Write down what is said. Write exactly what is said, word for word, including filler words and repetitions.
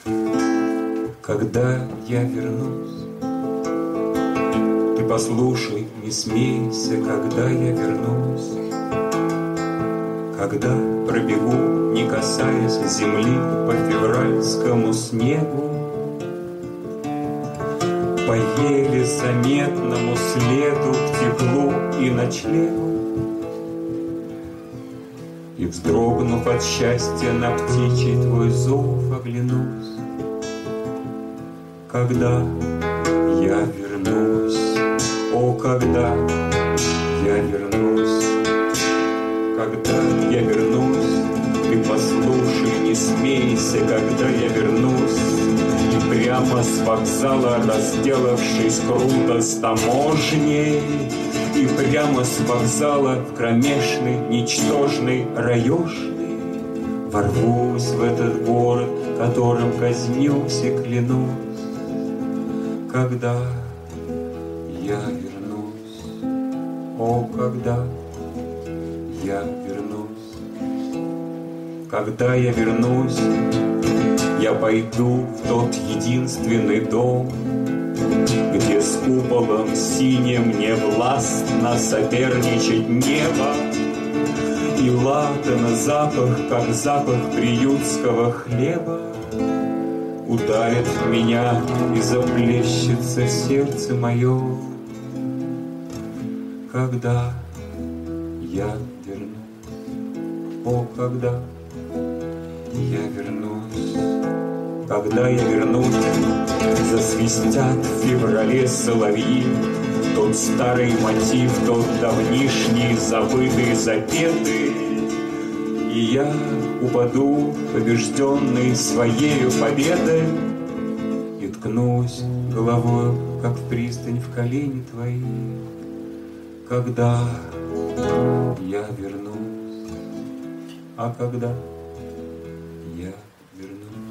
Когда я вернусь, ты послушай, не смейся, когда я вернусь, когда пробегу, не касаясь земли, по февральскому снегу, по еле заметному следу к теплу и ночлегу, и, вздрогнув от счастья, на птичий твой зов оглянусь. Когда я вернусь, о, когда я вернусь, когда я вернусь, ты послушай, не смейся, когда я вернусь, и прямо с вокзала, разделавшись круто с таможней, и прямо с вокзала в кромешный, ничтожный, раешный ворвусь в этот город, которым казнюсь и клянусь. Когда я вернусь, о, когда я вернусь, когда я вернусь, я пойду в тот единственный дом, где с куполом синим не властно соперничать небо, и ладана запах, как запах приютского хлеба, ударит в меня и заплещется сердце мое. Когда я вернусь, о, когда я вернусь, когда я вернусь, засвистят в феврале соловьи, тот старый мотив, тот давнишний, забытый, запетый, и я упаду, побежденный своею победой, и ткнусь головою, как в пристань, в колени твои. Когда я вернусь, а когда я вернусь.